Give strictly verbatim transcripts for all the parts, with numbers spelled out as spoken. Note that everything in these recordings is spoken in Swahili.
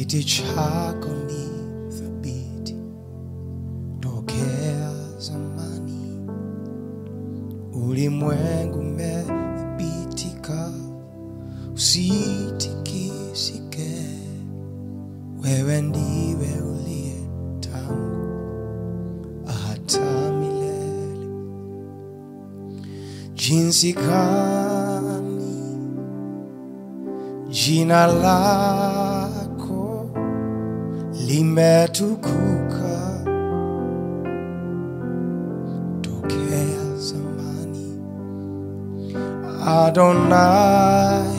kiti chako ni thabiti tokea zamani. Ulimwengu umethibitika usitikisike. Wewe ndiwe uliye tangu hata milele. Jinsi gani jina lako limetukuka tokea zamani. Adonai,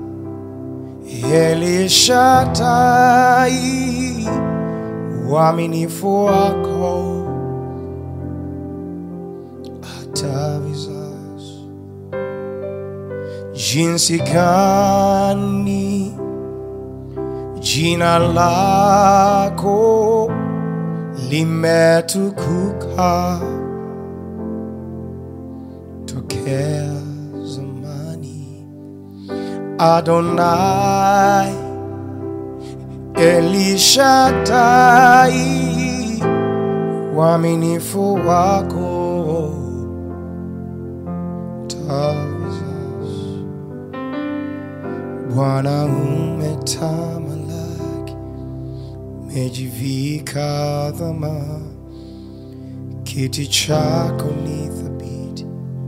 El Shaddai, uaminifu wako hata vizazi. Jinsi gani jina lako limetukuka tokea zamani. Adonai, El Shaddai, uaminifu wako hata vizazi. Bwana umetamalaki, umejivika dhama, kiti chako ni thabiti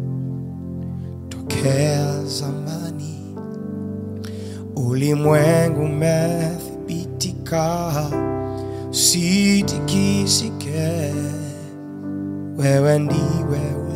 tokea zamani. Ulimwengu umethibitika usitikisike. Wewe ndiwe